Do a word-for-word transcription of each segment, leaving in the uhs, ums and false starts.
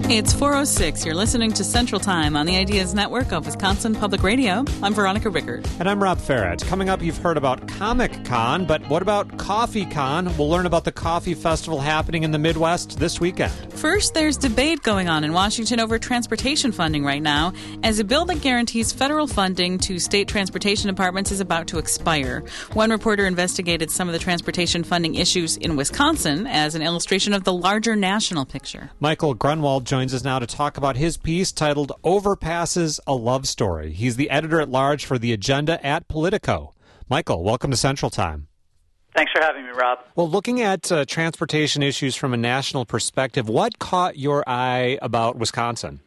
It's four oh six. You're listening to Central Time on the Ideas Network of Wisconsin Public Radio. I'm Veronica Rickard. And I'm Rob Farrett. Coming up, you've heard about Comic Con, but what about Coffee Con? We'll learn about the coffee festival happening in the Midwest this weekend. First, there's debate going on in Washington over transportation funding right now, as a bill that guarantees federal funding to state transportation departments is about to expire. One reporter investigated some of the transportation funding issues in Wisconsin as an illustration of the larger national picture. Michael Grunwald joins us now to talk about his piece titled Overpasses, a Love Story. He's the editor-at-large for The Agenda at Politico. Michael, welcome to Central Time. Thanks for having me, Rob. Well, looking at uh, transportation issues from a national perspective, what caught your eye about Wisconsin?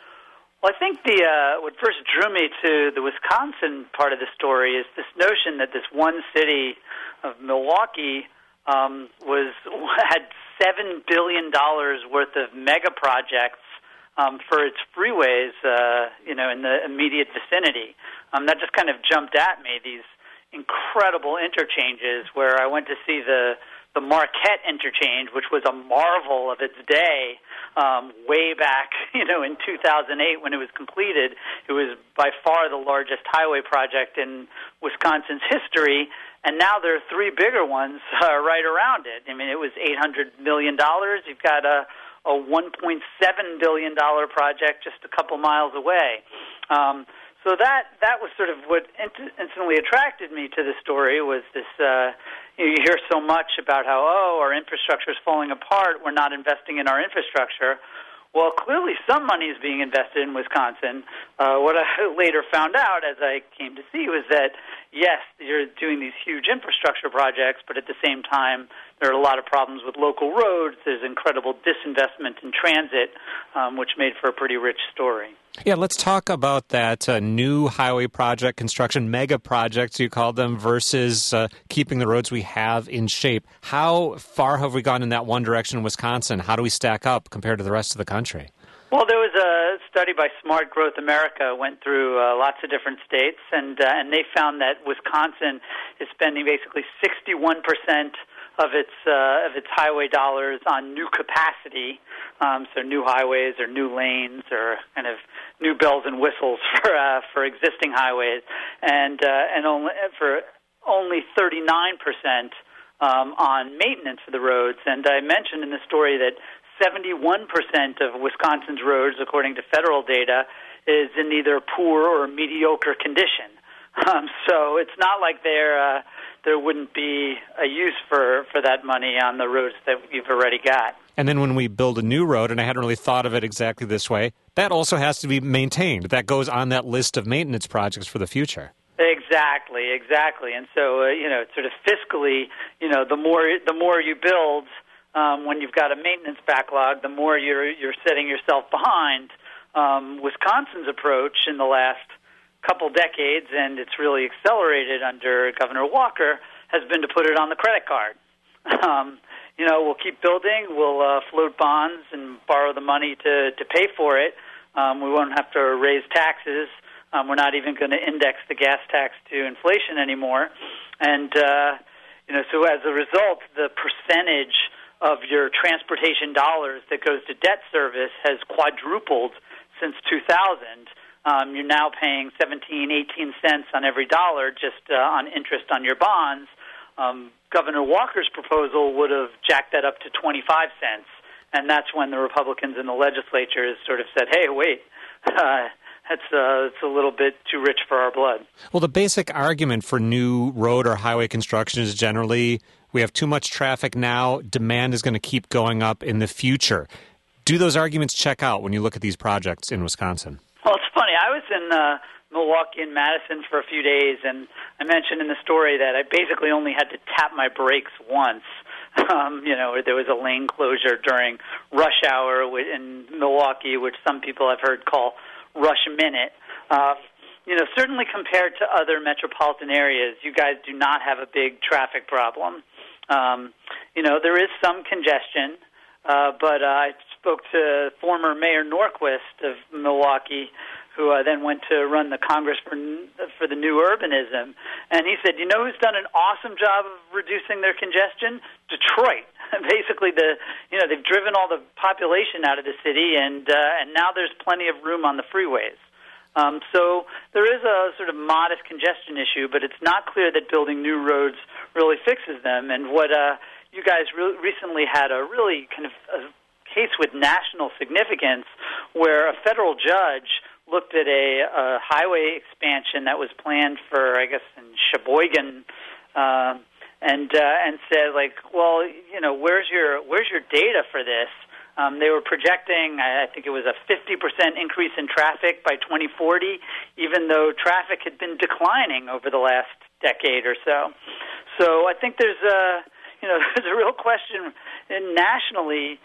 Well, I think the uh, what first drew me to the Wisconsin part of the story is this notion that this one city of Milwaukee um, was had seven billion dollars worth of mega projects um, for its freeways, uh, you know, in the immediate vicinity. Um, that just kind of jumped at me, these incredible interchanges where I went to see the, the Marquette interchange, which was a marvel of its day, um, way back, you know, in two thousand eight when it was completed. It was by far the largest highway project in Wisconsin's history. And now there are three bigger ones uh, right around it. I mean, it was eight hundred million dollars. You've got a, a one point seven billion dollars project just a couple miles away. Um, so that that was sort of what int- instantly attracted me to the story was this, uh, you know, you hear so much about how, oh, our infrastructure is falling apart, we're not investing in our infrastructure. Well, clearly some money is being invested in Wisconsin. Uh, what I later found out as I came to see was that, yes, you're doing these huge infrastructure projects, but at the same time, there are a lot of problems with local roads. There's incredible disinvestment in transit, um, which made for a pretty rich story. Yeah, let's talk about that uh, new highway project construction, mega projects you call them, versus uh, keeping the roads we have in shape. How far have we gone in that one direction in Wisconsin? How do we stack up compared to the rest of the country? Well, there was a study by Smart Growth America, went through uh, lots of different states, and uh, and they found that Wisconsin is spending basically sixty-one percent of its uh, of its highway dollars on new capacity, um, so new highways or new lanes or kind of new bells and whistles for uh, for existing highways, and uh, and only for only thirty-nine percent um, on maintenance of the roads. And I mentioned in the story that seventy-one percent of Wisconsin's roads, according to federal data, is in either poor or mediocre condition. Um, so it's not like they're uh, there wouldn't be a use for, for that money on the roads that you've already got. And then when we build a new road, and I hadn't really thought of it exactly this way, that also has to be maintained. That goes on that list of maintenance projects for the future. Exactly, exactly. And so, uh, you know, sort of fiscally, you know, the more the more you build, um, when you've got a maintenance backlog, the more you're you're setting yourself behind. Um, Wisconsin's approach in the last couple decades, and it's really accelerated under Governor Walker, has been to put it on the credit card. Um, you know, we'll keep building, we'll uh, float bonds and borrow the money to, to pay for it. Um, we won't have to raise taxes. Um, we're not even going to index the gas tax to inflation anymore. And, uh, you know, so as a result, the percentage of your transportation dollars that goes to debt service has quadrupled since two thousand. Um, you're now paying seventeen, eighteen cents on every dollar just uh, on interest on your bonds. Um, Governor Walker's proposal would have jacked that up to twenty-five cents, and that's when the Republicans in the legislature sort of said, hey, wait, uh, that's uh, it's a little bit too rich for our blood. Well, the basic argument for new road or highway construction is generally we have too much traffic now, demand is going to keep going up in the future. Do those arguments check out when you look at these projects in Wisconsin? Well, it's funny. I was in uh, Milwaukee and Madison for a few days, and I mentioned in the story that I basically only had to tap my brakes once. Um, you know, there was a lane closure during rush hour in Milwaukee, which some people have heard call rush minute. Uh, you know, certainly compared to other metropolitan areas, you guys do not have a big traffic problem. Um, you know, there is some congestion, uh, but uh, I spoke to former Mayor Norquist of Milwaukee, who uh, then went to run the Congress for for the New Urbanism, and he said, you know who's done an awesome job of reducing their congestion? Detroit. basically the you know they've driven all the population out of the city, and uh, and now there's plenty of room on the freeways. Um, so there is a sort of modest congestion issue, but it's not clear that building new roads really fixes them. And what uh, you guys re- recently had a really kind of a case with national significance, where a federal judge looked at a, a highway expansion that was planned for, I guess, in Sheboygan, uh, and uh, and said, like, well, you know, where's your where's your data for this? Um, they were projecting, I think it was a fifty percent increase in traffic by twenty forty, even though traffic had been declining over the last decade or so. So I think there's a, you know, there's a real question. And nationally,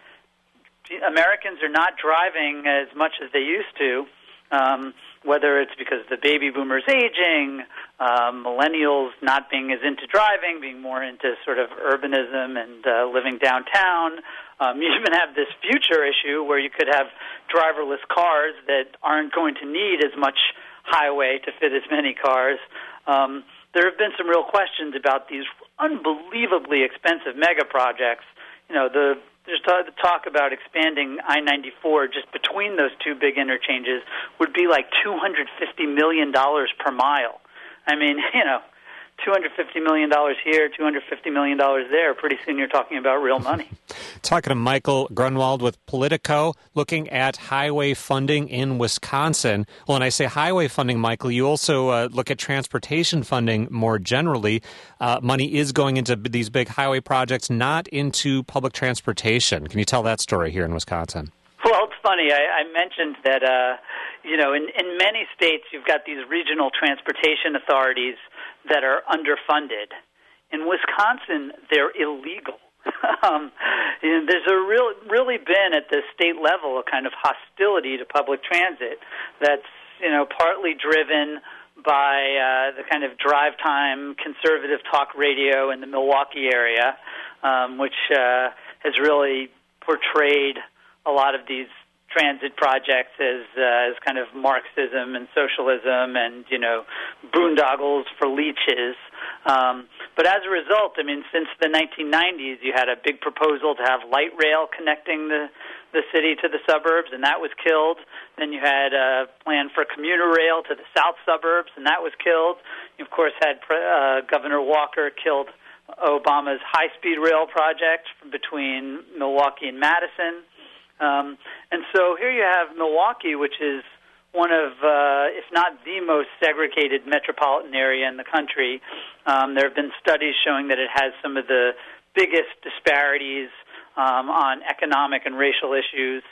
Americans are not driving as much as they used to, um, whether it's because the baby boomers aging, um, millennials not being as into driving, being more into sort of urbanism and uh, living downtown. Um, you even have this future issue where you could have driverless cars that aren't going to need as much highway to fit as many cars. Um, there have been some real questions about these unbelievably expensive mega projects. You know, the there's the talk about expanding I ninety-four just between those two big interchanges would be like two hundred fifty million dollars per mile. I mean, you know, two hundred fifty million dollars here, two hundred fifty million dollars there. Pretty soon you're talking about real money. Talking to Michael Grunwald with Politico, looking at highway funding in Wisconsin. Well, when I say highway funding, Michael, you also uh, look at transportation funding more generally. Uh, money is going into these big highway projects, not into public transportation. Can you tell that story here in Wisconsin? Well, it's funny. I, I mentioned that, uh, you know, in, in many states you've got these regional transportation authorities that are underfunded. In Wisconsin, they're illegal. um, you know, there's a real, really been at the state level a kind of hostility to public transit that's, you know, partly driven by uh, the kind of drive time conservative talk radio in the Milwaukee area, um, which uh, has really portrayed a lot of these transit projects as uh, as kind of Marxism and socialism and, you know, boondoggles for leeches. Um, but as a result, I mean, since the nineteen nineties, you had a big proposal to have light rail connecting the, the city to the suburbs, and that was killed. Then you had a plan for commuter rail to the south suburbs, and that was killed. You, of course, had uh, Governor Walker killed Obama's high-speed rail project between Milwaukee and Madison. Um, and so here you have Milwaukee, which is one of, uh, if not the most segregated metropolitan area in the country. Um, there have been studies showing that it has some of the biggest disparities um, on economic and racial issues.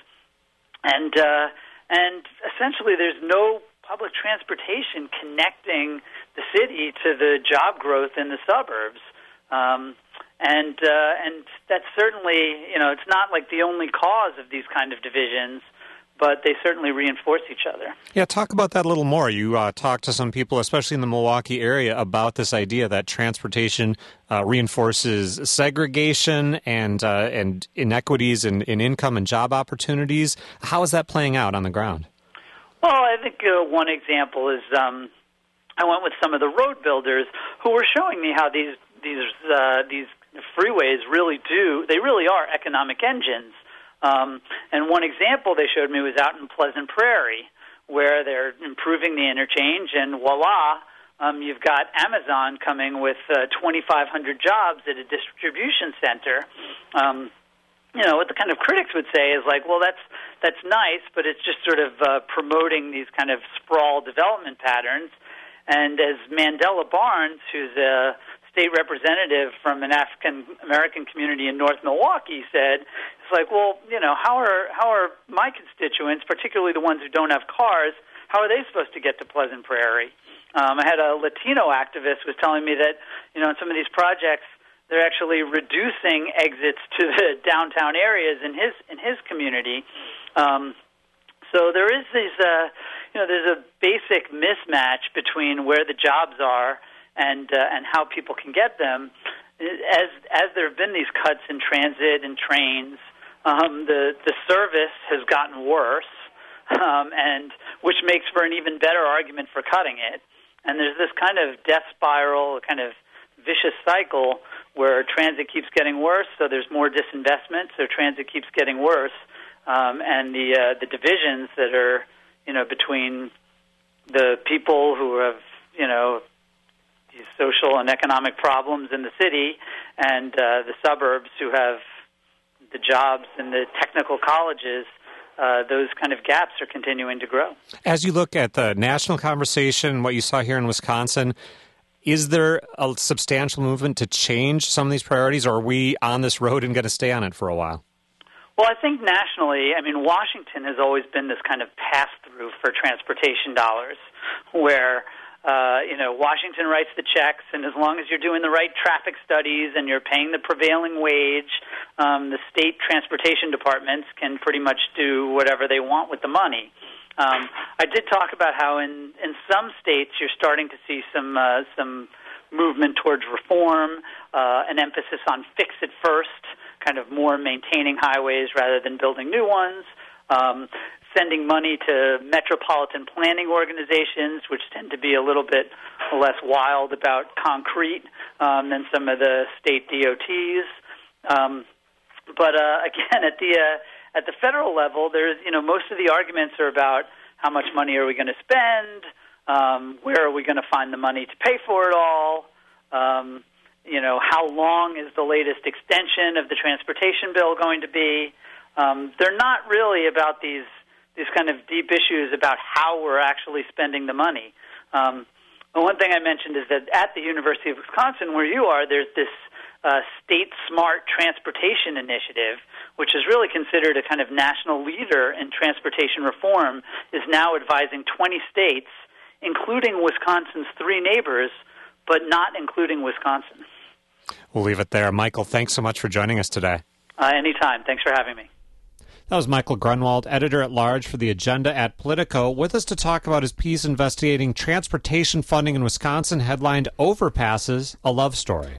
And, uh, and essentially there's no public transportation connecting the city to the job growth in the suburbs. Um, And uh, and that's certainly, you know, it's not like the only cause of these kind of divisions, but they certainly reinforce each other. Yeah, talk about that a little more. You uh, talked to some people, especially in the Milwaukee area, about this idea that transportation uh, reinforces segregation and uh, and inequities in, in income and job opportunities. How is that playing out on the ground? Well, I think uh, one example is um, I went with some of the road builders who were showing me how these these uh, these freeways really do, they really are economic engines. Um, and one example they showed me was out in Pleasant Prairie, where they're improving the interchange, and voila, um, you've got Amazon coming with uh, twenty-five hundred jobs at a distribution center. Um, you know, what the kind of critics would say is like, well, that's that's nice, but it's just sort of uh, promoting these kind of sprawl development patterns. And as Mandela Barnes, who's a state representative from an African-American community in North Milwaukee, said, it's like, well, you know, how are how are my constituents, particularly the ones who don't have cars, how are they supposed to get to Pleasant Prairie? Um, I had a Latino activist was telling me that, you know, in some of these projects, they're actually reducing exits to the downtown areas in his in his community. Um, so there is these, uh, you know, there's a basic mismatch between where the jobs are and uh, and how people can get them. As as there have been these cuts in transit and trains, um, the the service has gotten worse, um, and which makes for an even better argument for cutting it. And there's this kind of death spiral, kind of vicious cycle where transit keeps getting worse, so there's more disinvestment, so transit keeps getting worse, um, and the uh, the divisions that are, you know, between the people who have, you know, these social and economic problems in the city and uh, the suburbs who have the jobs and the technical colleges, uh, those kind of gaps are continuing to grow. As you look at the national conversation, what you saw here in Wisconsin, is there a substantial movement to change some of these priorities, or are we on this road and going to stay on it for a while? Well, I think nationally, I mean, Washington has always been this kind of pass-through for transportation dollars where, uh, you know, Washington writes the checks, and as long as you're doing the right traffic studies and you're paying the prevailing wage, um, the state transportation departments can pretty much do whatever they want with the money. Um, I did talk about how in, in some states you're starting to see some uh, some movement towards reform, uh, an emphasis on fix it first, kind of more maintaining highways rather than building new ones, um, sending money to metropolitan planning organizations, which tend to be a little bit less wild about concrete um, than some of the state D O Ts. Um, but uh, again, at the uh, at the federal level, there's you know most of the arguments are about how much money are we going to spend, um, where are we going to find the money to pay for it all. Um, You know, how long is the latest extension of the transportation bill going to be? Um, they're not really about these these kind of deep issues about how we're actually spending the money. Um, the one thing I mentioned is that at the University of Wisconsin, where you are, there's this uh, State Smart Transportation Initiative, which is really considered a kind of national leader in transportation reform, is now advising twenty states, including Wisconsin's three neighbors, but not including Wisconsin. We'll leave it there. Michael, thanks so much for joining us today. Uh, anytime. Thanks for having me. That was Michael Grunwald, editor-at-large for The Agenda at Politico, with us to talk about his piece investigating transportation funding in Wisconsin, headlined Overpasses, a Love Story.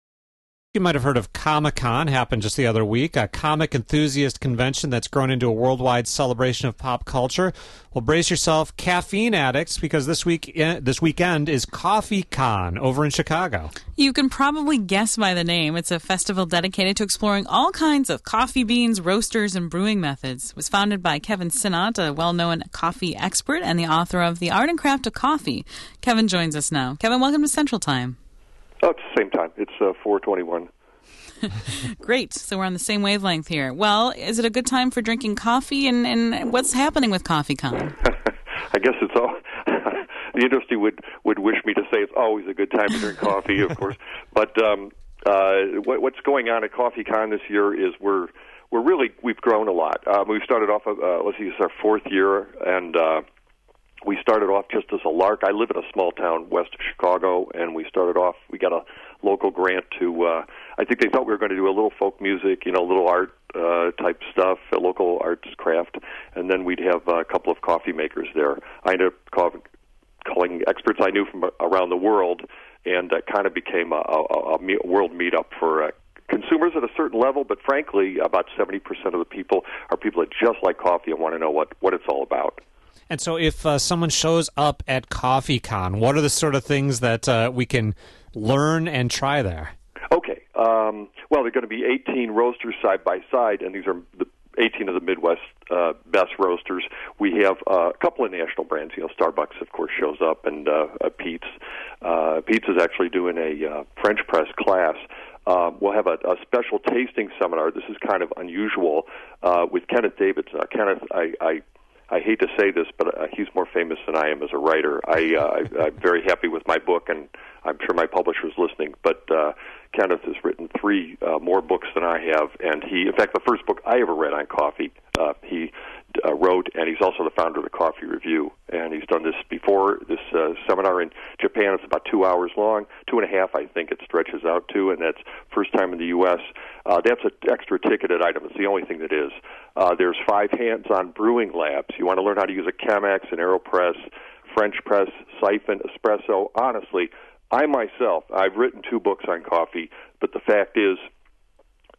You might have heard of Comic-Con, happened just the other week, a comic enthusiast convention that's grown into a worldwide celebration of pop culture. Well, brace yourself, caffeine addicts, because this week this weekend is Coffee-Con over in Chicago. You can probably guess by the name. It's a festival dedicated to exploring all kinds of coffee beans, roasters, and brewing methods. It was founded by Kevin Sinnott, a well-known coffee expert and the author of The Art and Craft of Coffee. Kevin joins us now. Kevin, welcome to Central Time. Oh, it's the same time. It's uh, four twenty-one. Great. So we're on the same wavelength here. Well, is it a good time for drinking coffee, and, and what's happening with Coffee-Con? I guess it's all... the industry would, would wish me to say it's always a good time to drink coffee, of course. But um, uh, what, what's going on at Coffee-Con this year is we're we're really... We've grown a lot. Um, we started off... Uh, let's see, it's our fourth year, and... Uh, We started off just as a lark. I live in a small town west of Chicago, and we started off, we got a local grant to, uh, I think they thought we were going to do a little folk music, you know, little art uh, type stuff, a local arts craft, and then we'd have a couple of coffee makers there. I ended up call, calling experts I knew from around the world, and that kind of became a, a, a world meetup for uh, consumers at a certain level, but frankly, about seventy percent of the people are people that just like coffee and want to know what, what it's all about. And so if uh, someone shows up at Coffee-Con, what are the sort of things that uh, we can learn and try there? Okay. Um, well, there are going to be eighteen roasters side by side, and these are the eighteen of the Midwest uh, best roasters. We have uh, a couple of national brands. You know, Starbucks, of course, shows up, and uh, uh, Peet's. Uh, Peet's is actually doing a uh, French press class. Uh, we'll have a, a special tasting seminar. This is kind of unusual uh, with Kenneth Davidson. Uh, Kenneth, I... I I hate to say this, but uh, he's more famous than I am as a writer. I, uh, I, I'm very happy with my book, and I'm sure my publisher is listening. But uh, Kenneth has written three uh, more books than I have, and he, in fact, the first book I ever read on coffee, uh, he uh, wrote, and he's also the founder of the Coffee Review. And he's done this before, this uh, seminar in Japan. It's about two hours long, two and a half, I think it stretches out to, and that's first time in the U S Uh, that's an extra ticketed item. It's the only thing that is. Uh, there's five hands-on brewing labs. You want to learn how to use a Chemex, an AeroPress, French press, siphon, espresso. Honestly, I myself, I've written two books on coffee, but the fact is,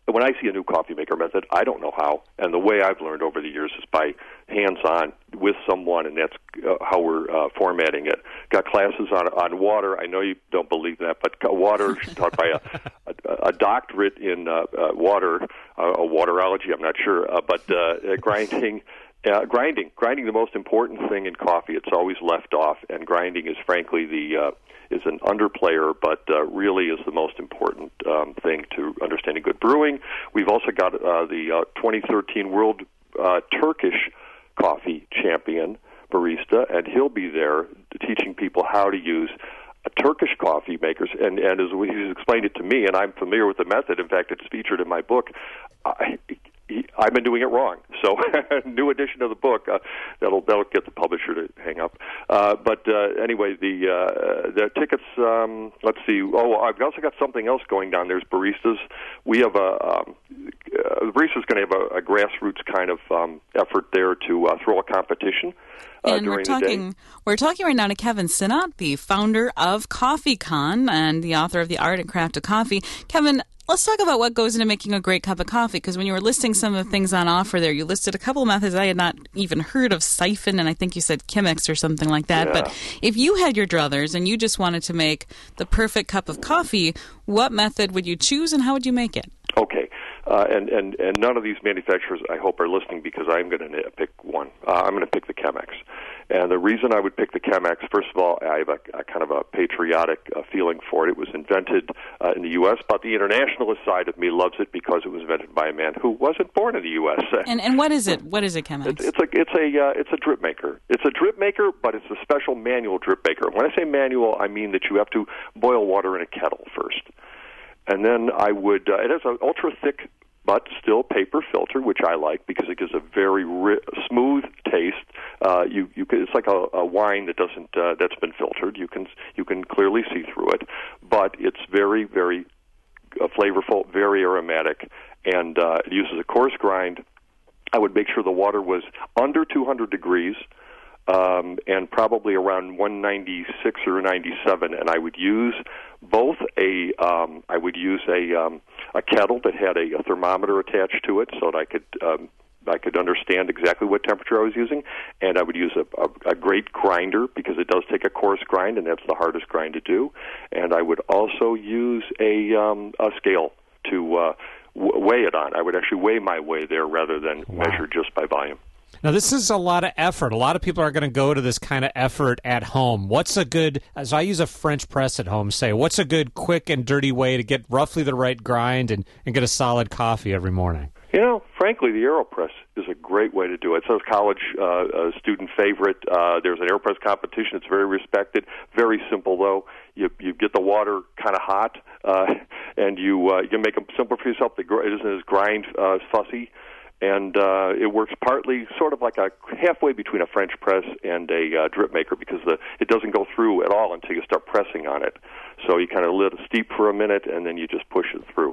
when I see a new coffee maker method, I don't know how. And the way I've learned over the years is by hands-on with someone, and that's uh, how we're uh, formatting it. Got classes on on water. I know you don't believe that, but water taught by a, a, a doctorate in uh, uh, water, uh, a waterology. I'm not sure, uh, but uh, grinding. Uh, grinding, grinding, the most important thing in coffee. It's always left off, and grinding is frankly the uh, is an underplayer, but uh, really is the most important um, thing to understanding good brewing. We've also got uh, the uh, twenty thirteen World uh, Turkish Coffee Champion barista, and he'll be there teaching people how to use Turkish coffee makers, and, and as he's explained it to me, and I'm familiar with the method. In fact, it's featured in my book. I, he, I've been doing it wrong. So, new edition of the book uh, that'll that'll get the publisher to hang up. Uh, but uh, anyway, the uh, the tickets. Um, let's see. Oh, I've also got something else going down. There's baristas. We have a um, uh, the baristas going to have a, a grassroots kind of um, effort there to uh, throw a competition. Uh, and we're talking we're talking right now to Kevin Sinnott, the founder of CoffeeCon and the author of The Art and Craft of Coffee. Kevin, let's talk about what goes into making a great cup of coffee, because when you were listing some of the things on offer there, you listed a couple of methods I had not even heard of, siphon, and I think you said Chemex or something like that. Yeah. But if you had your druthers and you just wanted to make the perfect cup of coffee, what method would you choose and how would you make it? Okay. Uh, and, and, and none of these manufacturers, I hope, are listening, because I'm going to pick one. Uh, I'm going to pick the Chemex. And the reason I would pick the Chemex, first of all, I have a, a kind of a patriotic uh, feeling for it. It was invented uh, in the U S, but the internationalist side of me loves it because it was invented by a man who wasn't born in the U S And and what is it? What is a Chemex? It's, it's a it's a uh, it's a drip maker. It's a drip maker, but it's a special manual drip maker. When I say manual, I mean that you have to boil water in a kettle first, and then I would. Uh, it has an ultra thick but still paper filter, which I like because it gives a very ri- smooth taste. Uh, you, you can, it's like a, a wine that doesn't uh, that's been filtered. You can you can clearly see through it, but it's very very uh, flavorful, very aromatic, and uh, it uses a coarse grind. I would make sure the water was under two hundred degrees. Um, and probably around one ninety-six or ninety-seven, and I would use both a um, I would use a um, a kettle that had a, a thermometer attached to it, so that I could um, I could understand exactly what temperature I was using, and I would use a, a, a great grinder because it does take a coarse grind, and that's the hardest grind to do. And I would also use a um, a scale to uh, w- weigh it on. I would actually weigh my way there rather than wow. measure just by volume. Now, this is a lot of effort. A lot of people are going to go to this kind of effort at home. What's a good, as I use a French press at home, say, what's a good quick and dirty way to get roughly the right grind and, and get a solid coffee every morning? You know, frankly, the AeroPress is a great way to do it. It's a college uh, a student favorite. Uh, there's an AeroPress competition. It's very respected. Very simple, though. You you get the water kind of hot, uh, and you uh, you make them simple for yourself. It isn't as grind uh, fussy. And uh, it works partly sort of like a halfway between a French press and a uh, drip maker because the, it doesn't go through at all until you start pressing on it. So you kind of let it steep for a minute, and then you just push it through.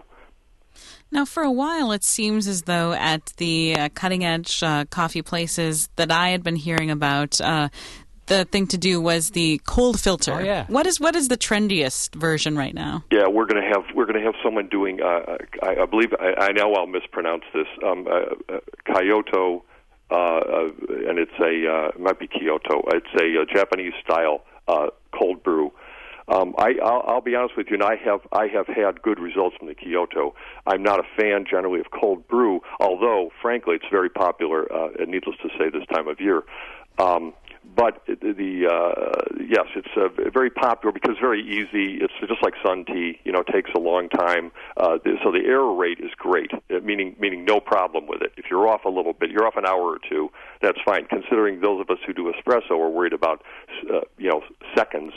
Now, for a while, it seems as though at the uh, cutting-edge uh, coffee places that I had been hearing about, uh, the thing to do was the cold filter. Oh, yeah. What is what is the trendiest version right now? Yeah, we're going to have we're going to have someone doing. Uh, I, I believe I, I know I'll mispronounce this. Um, uh, uh, Kyoto, uh, uh, and it's a uh, it might be Kyoto. It's a, a Japanese style uh, cold brew. Um, I, I'll, I'll be honest with you, and I have I have had good results from the Kyoto. I'm not a fan generally of cold brew, although frankly it's very popular. Uh, and needless to say, this time of year. Um, But the uh, yes, it's uh, very popular because it's very easy. It's just like sun tea, you know, it takes a long time. Uh, so the error rate is great, meaning meaning no problem with it. If you're off a little bit, you're off an hour or two, that's fine. Considering those of us who do espresso are worried about, uh, you know, seconds,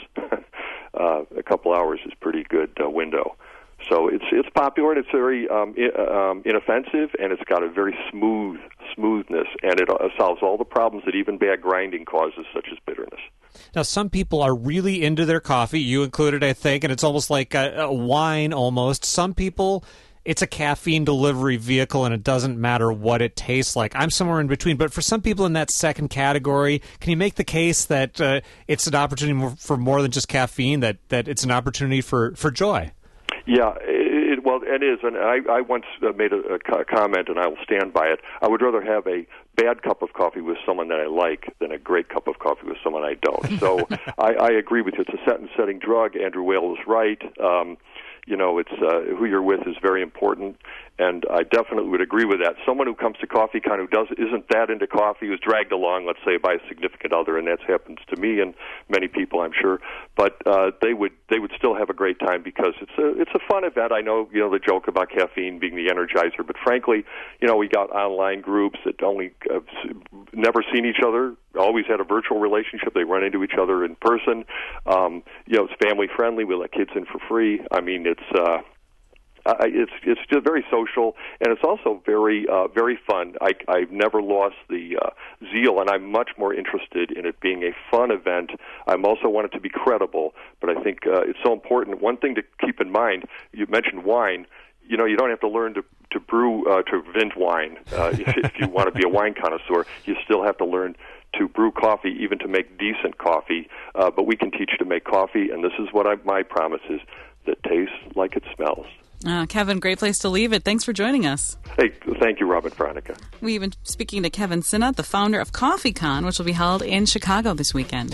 uh, a couple hours is pretty good uh, window. So it's it's popular and it's very um, I, um, inoffensive, and it's got a very smooth smoothness, and it uh, solves all the problems that even bad grinding causes, such as bitterness. Now, some people are really into their coffee, you included, I think, and it's almost like a, a wine almost. Some people, it's a caffeine delivery vehicle, and it doesn't matter what it tastes like. I'm somewhere in between, but for some people in that second category, can you make the case that uh, it's an opportunity for more than just caffeine, that, that it's an opportunity for, for joy? Yeah, it, it, well, it is, and I, I once uh, made a, a comment, and I will stand by it. I would rather have a bad cup of coffee with someone that I like than a great cup of coffee with someone I don't. So I, I agree with you. It's a set-and-setting drug. Andrew Whale is right. Um, you know, it's uh, who you're with is very important, and I definitely would agree with that. Someone who comes to CoffeeCon who does isn't that into coffee, who's dragged along, let's say, by a significant other, and that happens to me and many people, I'm sure. But uh, they would they would still have a great time because it's a it's a fun event. I know you know the joke about caffeine being the energizer, but frankly, you know, we got online groups that only uh, never seen each other, always had a virtual relationship. They run into each other in person. Um, you know, it's family friendly. We let kids in for free. I mean, it's. Uh, Uh, it's it's just very social, and it's also very uh, very fun. I, I've never lost the uh, zeal, and I'm much more interested in it being a fun event. I'm also want it to be credible, but I think uh, it's so important. One thing to keep in mind: you mentioned wine. You know, you don't have to learn to to brew uh, to vent wine uh, if, if you want to be a wine connoisseur. You still have to learn to brew coffee, even to make decent coffee. Uh, but we can teach you to make coffee, and this is what I, my promise is: that tastes like it smells. Uh, Kevin, great place to leave it. Thanks for joining us. Hey, thank you, Robin Veronica. We've been speaking to Kevin Sinnott, the founder of CoffeeCon, which will be held in Chicago this weekend.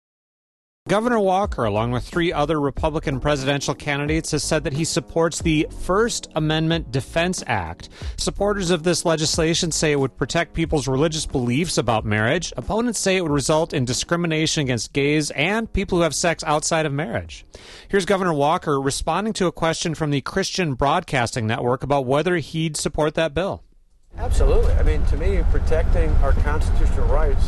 Governor Walker, along with three other Republican presidential candidates, has said that he supports the First Amendment Defense Act. Supporters of this legislation say it would protect people's religious beliefs about marriage. Opponents say it would result in discrimination against gays and people who have sex outside of marriage. Here's Governor Walker responding to a question from the Christian Broadcasting Network about whether he'd support that bill. Absolutely. I mean, to me, protecting our constitutional rights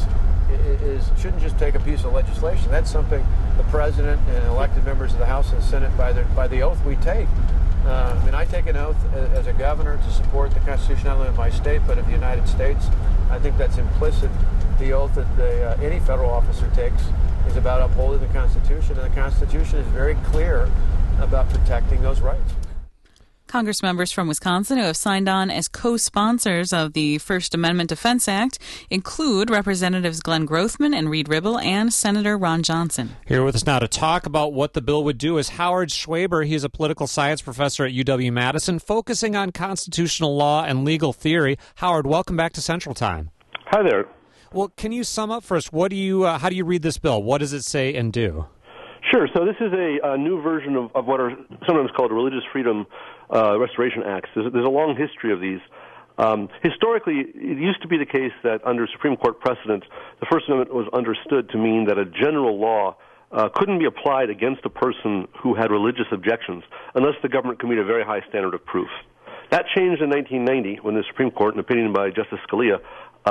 is shouldn't just take a piece of legislation. That's something the president and elected members of the House and Senate, by the by the oath we take. Uh, I mean, I take an oath as a governor to support the Constitution not only of my state but of the United States. I think that's implicit. The oath that the, uh, any federal officer takes is about upholding the Constitution, and the Constitution is very clear about protecting those rights. Congress members from Wisconsin who have signed on as co-sponsors of the First Amendment Defense Act include Representatives Glenn Grothman and Reed Ribble and Senator Ron Johnson. Here with us now to talk about what the bill would do is Howard Schwaber. He is a political science professor at U W-Madison, focusing on constitutional law and legal theory. Howard, welcome back to Central Time. Hi there. Well, can you sum up for us? What do you? Uh, how do you read this bill? What does it say and do? Sure. So this is a, a new version of, of what are sometimes called Religious Freedom uh, Restoration Acts. There's, there's a long history of these. Um, historically, it used to be the case that under Supreme Court precedent, the First Amendment was understood to mean that a general law uh, couldn't be applied against a person who had religious objections unless the government could meet a very high standard of proof. That changed in nineteen ninety when the Supreme Court, an opinion by Justice Scalia,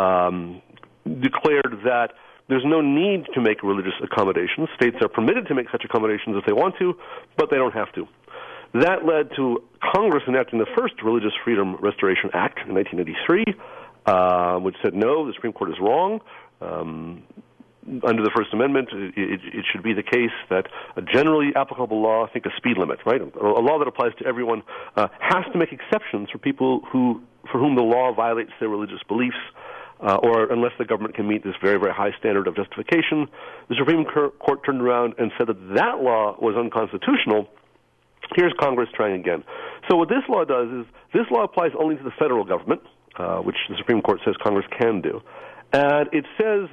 um, declared that there's no need to make religious accommodations. States are permitted to make such accommodations if they want to, but they don't have to. That led to Congress enacting the first Religious Freedom Restoration Act in nineteen eighty-three, uh, which said, no, the Supreme Court is wrong. Um, under the First Amendment, it, it, it should be the case that a generally applicable law, think a speed limit, right? A, a law that applies to everyone uh, has to make exceptions for people who, for whom the law violates their religious beliefs. Uh, or unless the government can meet this very, very high standard of justification. The Supreme Court turned around and said that that law was unconstitutional. Here's Congress trying again. So what this law does is this law applies only to the federal government, uh, which the Supreme Court says Congress can do. And it says,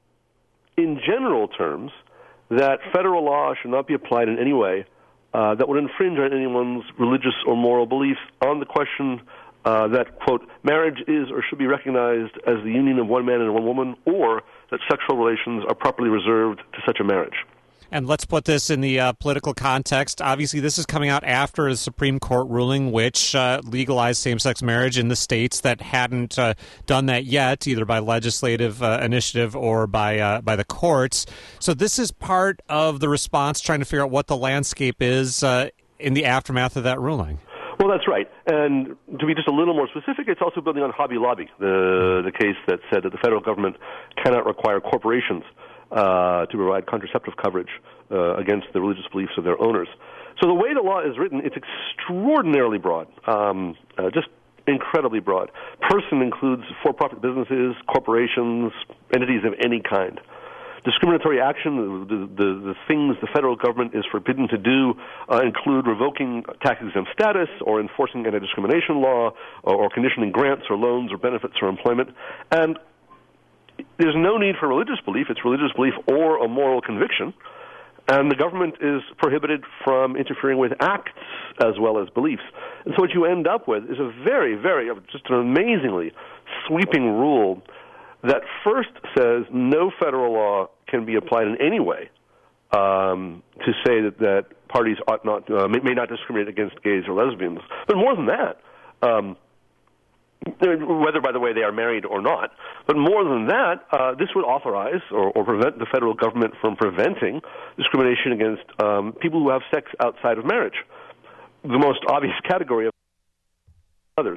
in general terms, that federal law should not be applied in any way uh, that would infringe on anyone's religious or moral beliefs on the question Uh, that, quote, marriage is or should be recognized as the union of one man and one woman, or that sexual relations are properly reserved to such a marriage. And let's put this in the uh, political context. Obviously, this is coming out after a Supreme Court ruling which uh, legalized same-sex marriage in the states that hadn't uh, done that yet, either by legislative uh, initiative or by uh, by the courts. So this is part of the response, trying to figure out what the landscape is uh, in the aftermath of that ruling. Well, that's right. And to be just a little more specific, it's also building on Hobby Lobby, the the case that said that the federal government cannot require corporations uh, to provide contraceptive coverage uh, against the religious beliefs of their owners. So the way the law is written, it's extraordinarily broad, um, uh, just incredibly broad. Person includes for-profit businesses, corporations, entities of any kind. Discriminatory action, the, the, the things the federal government is forbidden to do uh, include revoking tax-exempt status or enforcing anti-discrimination law or, or conditioning grants or loans or benefits or employment. And there's no need for religious belief. It's religious belief or a moral conviction. And the government is prohibited from interfering with acts as well as beliefs. And so what you end up with is a very, very, just an amazingly sweeping rule that first says no federal law can be applied in any way um, to say that, that parties ought not, uh, may, may not discriminate against gays or lesbians. But more than that, um, whether, by the way, they are married or not. But more than that, uh, this would authorize or, or prevent the federal government from preventing discrimination against um, people who have sex outside of marriage, the most obvious category of others.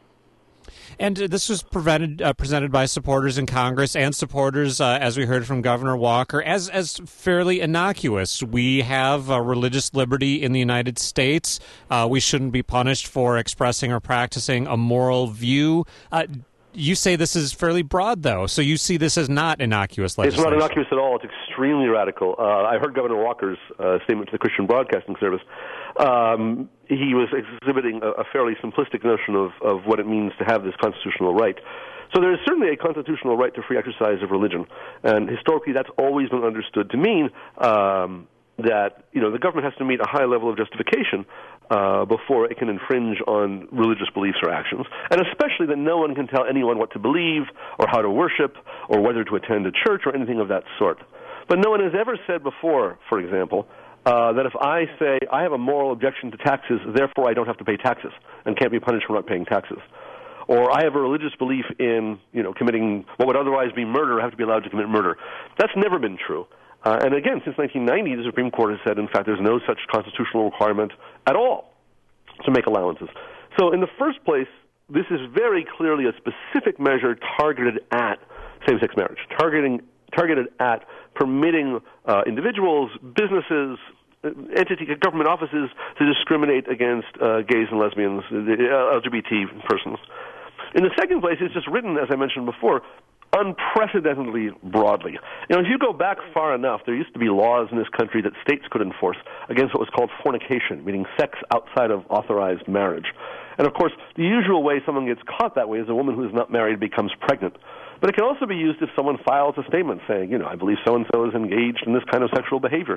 And this was prevented, uh, presented by supporters in Congress and supporters, uh, as we heard from Governor Walker, as as fairly innocuous. We have uh, religious liberty in the United States. Uh, we shouldn't be punished for expressing or practicing a moral view. Uh, you say this is fairly broad, though, so you see this as not innocuous legislation. It's not innocuous at all. It's extremely radical. Uh, I heard Governor Walker's uh, statement to the Christian Broadcasting Service. Um, he was exhibiting a, a fairly simplistic notion of, of what it means to have this constitutional right. So there is certainly a constitutional right to free exercise of religion, and historically that's always been understood to mean um, that you know the government has to meet a high level of justification uh, before it can infringe on religious beliefs or actions, and especially that no one can tell anyone what to believe or how to worship or whether to attend a church or anything of that sort. But no one has ever said before, for example, Uh, that if I say I have a moral objection to taxes, therefore I don't have to pay taxes and can't be punished for not paying taxes, or I have a religious belief in you know committing what would otherwise be murder, I have to be allowed to commit murder. That's never been true. Uh, and again, since nineteen ninety, the Supreme Court has said, in fact, there's no such constitutional requirement at all to make allowances. So in the first place, this is very clearly a specific measure targeted at same-sex marriage, targeting targeted at permitting uh, individuals, businesses, entity, government offices to discriminate against uh, gays and lesbians, uh, L G B T persons. In the second place, it's just written, as I mentioned before, unprecedentedly broadly. You know, if you go back far enough, there used to be laws in this country that states could enforce against what was called fornication, meaning sex outside of authorized marriage. And of course, the usual way someone gets caught that way is a woman who is not married becomes pregnant. But it can also be used if someone files a statement saying, you know, I believe so-and-so is engaged in this kind of sexual behavior.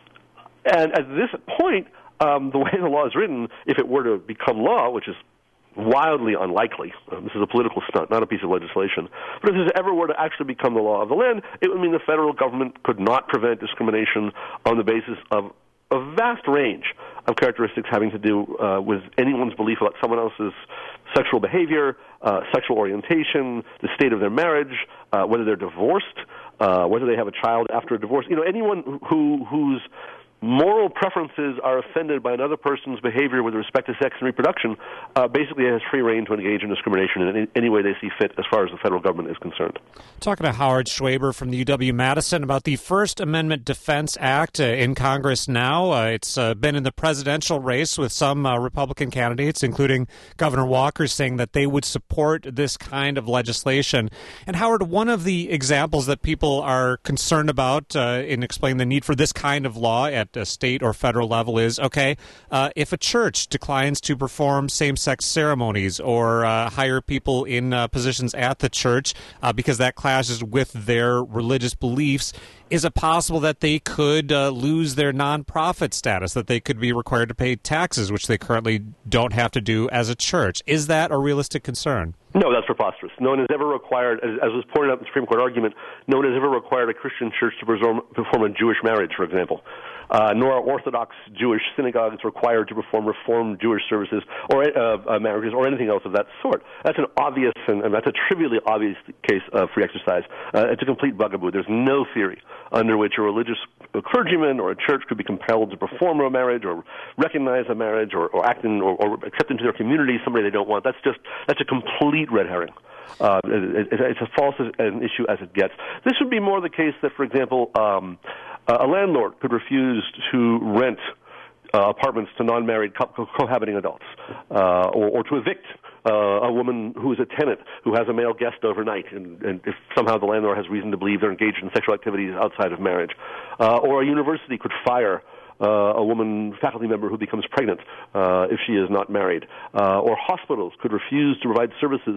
And at this point, um, the way the law is written, if it were to become law, which is wildly unlikely, um, this is a political stunt, not a piece of legislation, but if this ever were to actually become the law of the land, it would mean the federal government could not prevent discrimination on the basis of a vast range of characteristics having to do uh, with anyone's belief about someone else's sexual behavior, uh, sexual orientation, the state of their marriage, uh, whether they're divorced, uh, whether they have a child after a divorce. You know, anyone who whose moral preferences are offended by another person's behavior with respect to sex and reproduction uh, basically has free rein to engage in discrimination in any, any way they see fit as far as the federal government is concerned. Talking to Howard Schwaber from the U W-Madison about the First Amendment Defense Act uh, in Congress now. Uh, it's uh, been in the presidential race with some uh, Republican candidates, including Governor Walker, saying that they would support this kind of legislation. And Howard, one of the examples that people are concerned about uh, in explaining the need for this kind of law at a state or federal level is, okay, uh, if a church declines to perform same-sex ceremonies or uh, hire people in uh, positions at the church uh, because that clashes with their religious beliefs, is it possible that they could uh, lose their nonprofit status, that they could be required to pay taxes, which they currently don't have to do as a church? Is that a realistic concern? No, that's preposterous. No one has ever required, as, as was pointed out in the Supreme Court argument, no one has ever required a Christian church to perform, perform a Jewish marriage, for example. Uh, nor are Orthodox Jewish synagogues required to perform Reformed Jewish services or uh, uh, marriages or anything else of that sort. That's an obvious, and, and that's a trivially obvious case of free exercise. Uh, it's a complete bugaboo. There's no theory under which a religious clergyman or a church could be compelled to perform a marriage or recognize a marriage or, or act in or, or accept into their community somebody they don't want. That's just that's a complete red herring. Uh, it, it, it's as false as, an issue as it gets. This would be more the case that, for example, um, a landlord could refuse to rent uh, apartments to non-married co- cohabiting adults, uh, or, or to evict uh, a woman who is a tenant who has a male guest overnight, and, and if somehow the landlord has reason to believe they're engaged in sexual activities outside of marriage. Uh, or a university could fire Uh, a woman faculty member who becomes pregnant uh, if she is not married. Uh, or hospitals could refuse to provide services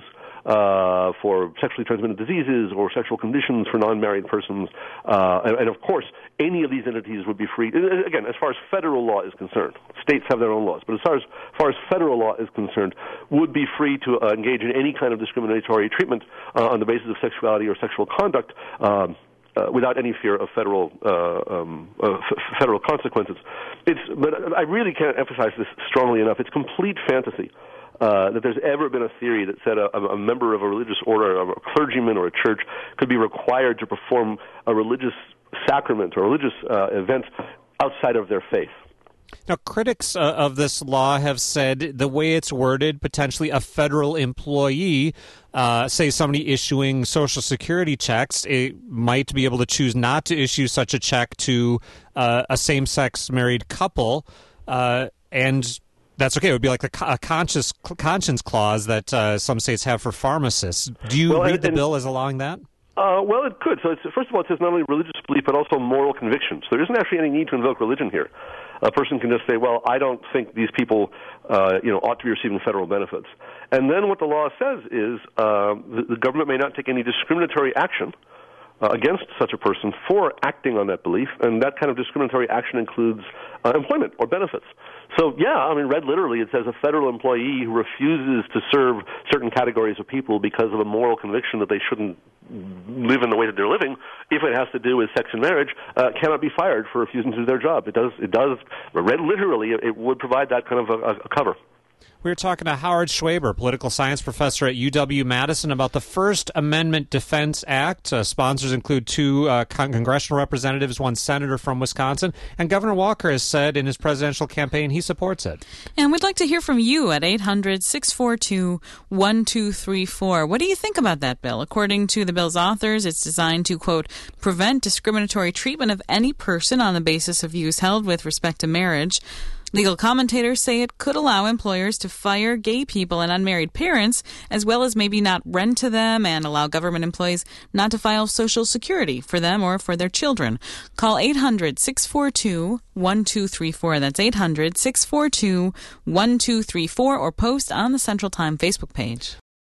uh, for sexually transmitted diseases or sexual conditions for non-married persons. Uh, and, and, of course, any of these entities would be free. Again, as far as federal law is concerned, states have their own laws, but as far as, as, far as federal law is concerned, would be free to uh, engage in any kind of discriminatory treatment uh, on the basis of sexuality or sexual conduct. Um, Uh, without any fear of federal uh, um, uh, f- federal consequences. It's, but I really can't emphasize this strongly enough. It's complete fantasy uh, that there's ever been a theory that said a, a member of a religious order, a clergyman or a church, could be required to perform a religious sacrament or religious uh, event outside of their faith. Now, critics uh, of this law have said the way it's worded, potentially a federal employee, uh, say somebody issuing Social Security checks, it might be able to choose not to issue such a check to uh, a same-sex married couple, uh, and that's okay. It would be like a, a conscious conscience clause that uh, some states have for pharmacists. Do you well, read and, the and, bill as allowing that? Uh, well, it could. So, it's, first of all, it says not only religious belief, but also moral conviction. So there isn't actually any need to invoke religion here. A person can just say, well, I don't think these people, uh, you know, ought to be receiving federal benefits. And then what the law says is uh, the, the government may not take any discriminatory action uh, against such a person for acting on that belief, and that kind of discriminatory action includes uh, employment or benefits. So, yeah, I mean, read literally, it says a federal employee who refuses to serve certain categories of people because of a moral conviction that they shouldn't live in the way that they're living, if it has to do with sex and marriage, uh, cannot be fired for refusing to do their job. It does, it does, read literally, it, it would provide that kind of a, a cover. We were talking to Howard Schwaber, political science professor at U W-Madison, about the First Amendment Defense Act. Uh, sponsors include two uh, con- congressional representatives, one senator from Wisconsin, and Governor Walker has said in his presidential campaign he supports it. And we'd like to hear from you at eight hundred, six four two, one two three four. What do you think about that bill? According to the bill's authors, it's designed to, quote, prevent discriminatory treatment of any person on the basis of views held with respect to marriage. Legal commentators say it could allow employers to fire gay people and unmarried parents, as well as maybe not rent to them, and allow government employees not to file Social Security for them or for their children. Call eight hundred, six four two, one two three four. That's eight hundred, six four two, one two three four, or post on the Central Time Facebook page.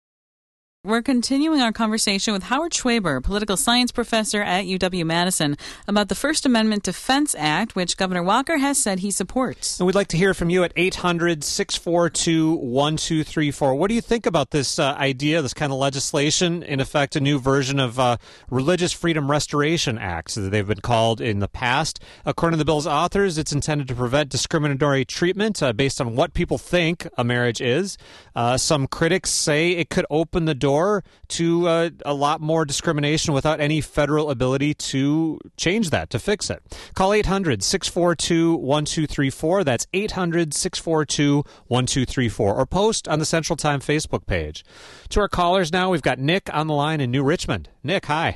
We're continuing our conversation with Howard Schwaber, political science professor at U W-Madison, about the First Amendment Defense Act, which Governor Walker has said he supports. And we'd like to hear from you at eight hundred, six four two, one two three four. What do you think about this uh, idea, this kind of legislation, in effect a new version of uh, Religious Freedom Restoration Acts that they've been called in the past? According to the bill's authors, it's intended to prevent discriminatory treatment uh, based on what people think a marriage is. Uh, some critics say it could open the door to uh, a lot more discrimination without any federal ability to change that, to fix it. Call eight hundred, six four two, one two three four. That's eight hundred, six four two, one two three four. Or post on the Central Time Facebook page. To our callers now, we've got Nick on the line in New Richmond. Nick, hi.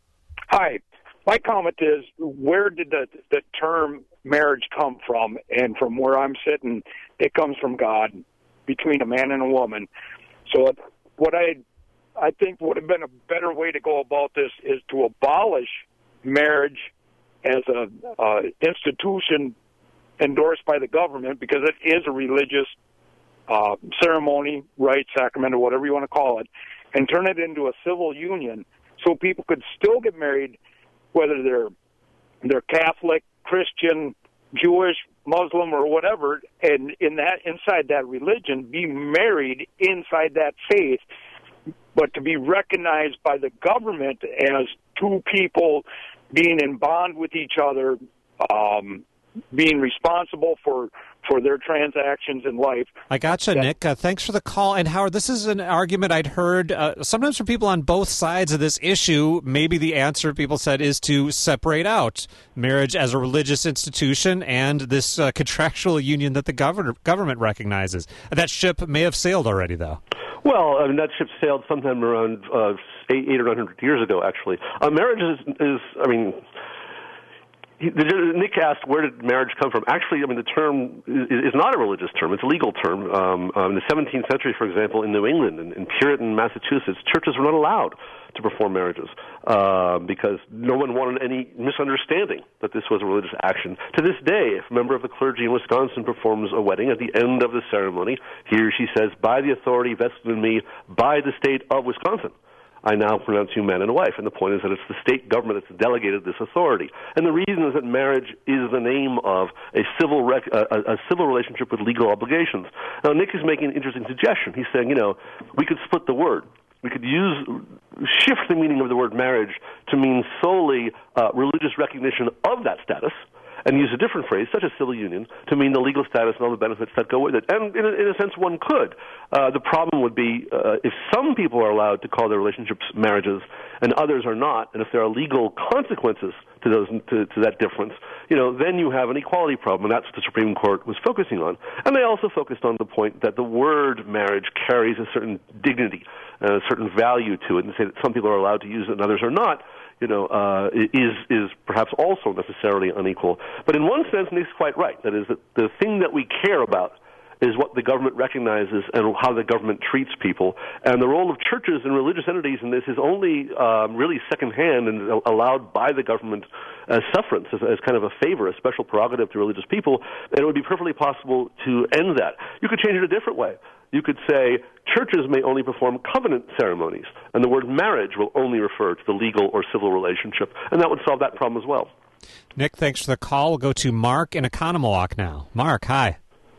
Hi. My comment is, where did the, the term marriage come from? And from where I'm sitting, it comes from God, between a man and a woman. So what I I think would have been a better way to go about this is to abolish marriage as a uh, institution endorsed by the government, because it is a religious uh, ceremony, rite, sacrament, or whatever you want to call it, and turn it into a civil union so people could still get married, whether they're they're Catholic, Christian, Jewish, Muslim, or whatever, and in that inside that religion, be married inside that faith, but to be recognized by the government as two people being in bond with each other, um, being responsible for for their transactions in life. I gotcha, that, Nick. Uh, thanks for the call. And Howard, this is an argument I'd heard uh, sometimes from people on both sides of this issue. Maybe the answer, people said, is to separate out marriage as a religious institution and this uh, contractual union that the government government recognizes. That ship may have sailed already, though. Well, I mean, that ship sailed sometime around uh, eight, eight or nine hundred years ago, actually. Uh, marriage is, is, I mean, he, the, Nick asked, where did marriage come from? Actually, I mean, the term is, is not a religious term. It's a legal term. Um, um, in the seventeenth century, for example, in New England, in, in Puritan Massachusetts, churches were not allowed to perform marriages uh, because no one wanted any misunderstanding that this was a religious action. To this day, if a member of the clergy in Wisconsin performs a wedding, at the end of the ceremony, he or she says, by the authority vested in me by the state of Wisconsin, I now pronounce you man and wife. And the point is that it's the state government that's delegated this authority. And the reason is that marriage is the name of a civil rec- a, a civil relationship with legal obligations. Now, Nick is making an interesting suggestion. He's saying, you know, we could split the word. We could use shift the meaning of the word marriage to mean solely uh, religious recognition of that status, and use a different phrase, such as civil union, to mean the legal status and all the benefits that go with it. And in a, in a sense, one could. Uh, the problem would be uh, if some people are allowed to call their relationships marriages and others are not, and if there are legal consequences to those to, to that difference, you know, then you have an equality problem, and that's what the Supreme Court was focusing on. And they also focused on the point that the word marriage carries a certain dignity, a certain value to it, and say that some people are allowed to use it and others are not, you know, uh, is is perhaps also necessarily unequal. But in one sense, Nick's quite right. That is, that the thing that we care about is what the government recognizes and how the government treats people. And the role of churches and religious entities in this is only um, really secondhand and allowed by the government as sufferance, as, as kind of a favor, a special prerogative to religious people. And it would be perfectly possible to end that. You could change it a different way. You could say churches may only perform covenant ceremonies, and the word marriage will only refer to the legal or civil relationship, and that would solve that problem as well. Nick, thanks for the call. We'll go to Mark in Economologh now. Mark, hi.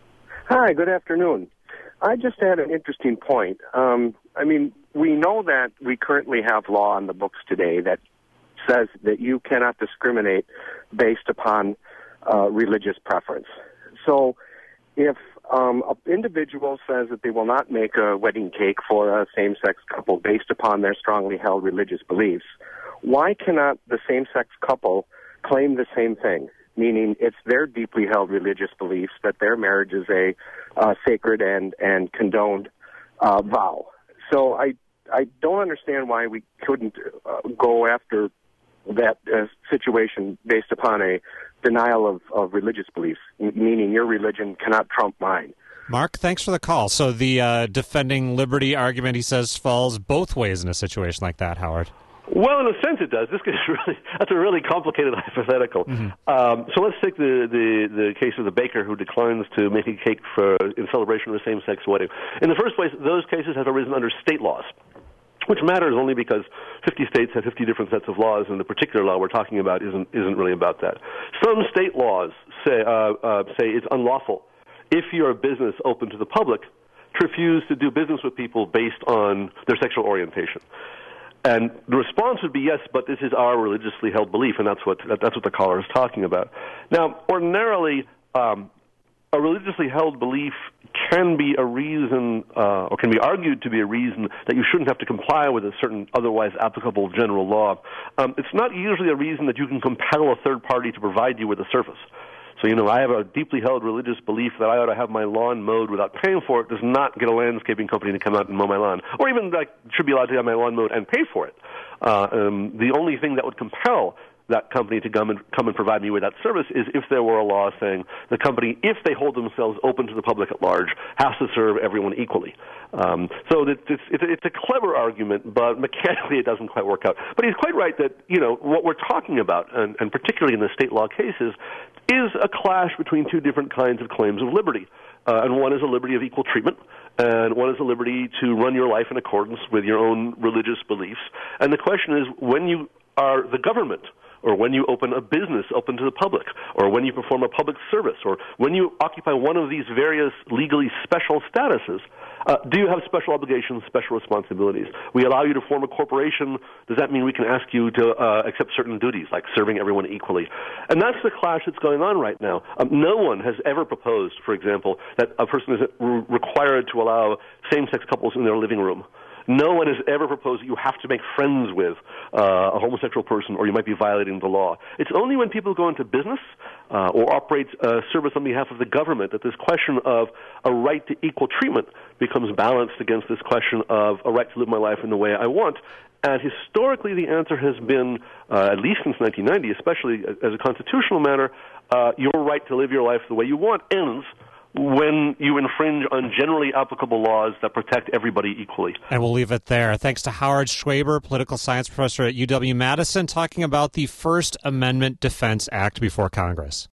Hi, good afternoon. I just had an interesting point. Um, I mean, we know that we currently have law on the books today that says that you cannot discriminate based upon uh, religious preference. So if um, an individual says that they will not make a wedding cake for a same-sex couple based upon their strongly held religious beliefs, why cannot the same-sex couple claim the same thing? Meaning it's their deeply held religious beliefs that their marriage is a uh, sacred and, and condoned uh, vow. So I I don't understand why we couldn't uh, go after that uh, situation based upon a denial of, of religious beliefs, meaning your religion cannot trump mine. Mark, thanks for the call. So the uh, defending liberty argument, he says, falls both ways in a situation like that, Howard. Well, in a sense, it does. This gets really, that's a really complicated hypothetical. Mm-hmm. Um, so let's take the, the, the case of the baker who declines to make a cake for in celebration of a same-sex wedding. In the first place, those cases have arisen under state laws, which matters only because fifty states have fifty different sets of laws, and the particular law we're talking about isn't isn't really about that. Some state laws say uh, uh, say it's unlawful if you're a business open to the public to refuse to do business with people based on their sexual orientation. And the response would be yes, but this is our religiously held belief, and that's what that's what the caller is talking about. Now, ordinarily, um, a religiously held belief can be a reason, uh, or can be argued to be a reason that you shouldn't have to comply with a certain otherwise applicable general law. Um, it's not usually a reason that you can compel a third party to provide you with a service. So, you know, I have a deeply held religious belief that I ought to have my lawn mowed without paying for it does not get a landscaping company to come out and mow my lawn. Or even I should be allowed to have my lawn mowed and pay for it. Uh, um, the only thing that would compel that company to come and come and provide me with that service is if there were a law saying the company, if they hold themselves open to the public at large, has to serve everyone equally. Um, so it's, it's, it's a clever argument, but mechanically it doesn't quite work out. But he's quite right that, you know, what we're talking about, and, and particularly in the state law cases, is a clash between two different kinds of claims of liberty. Uh, and one is a liberty of equal treatment, and one is a liberty to run your life in accordance with your own religious beliefs. And the question is, when you are the government, or when you open a business open to the public, or when you perform a public service, or when you occupy one of these various legally special statuses, uh, do you have special obligations, special responsibilities? We allow you to form a corporation. Does that mean we can ask you to uh, accept certain duties, like serving everyone equally? And that's the clash that's going on right now. Um, no one has ever proposed, for example, that a person is re- required to allow same-sex couples in their living room. No one has ever proposed that you have to make friends with uh, a homosexual person or you might be violating the law. It's only when people go into business uh, or operate uh, service on behalf of the government that this question of a right to equal treatment becomes balanced against this question of a right to live my life in the way I want. And historically, the answer has been, uh, at least since nineteen ninety, especially as a constitutional matter, uh, your right to live your life the way you want ends when you infringe on generally applicable laws that protect everybody equally. And we'll leave it there. Thanks to Howard Schwaber, political science professor at U W Madison, talking about the First Amendment Defense Act before Congress.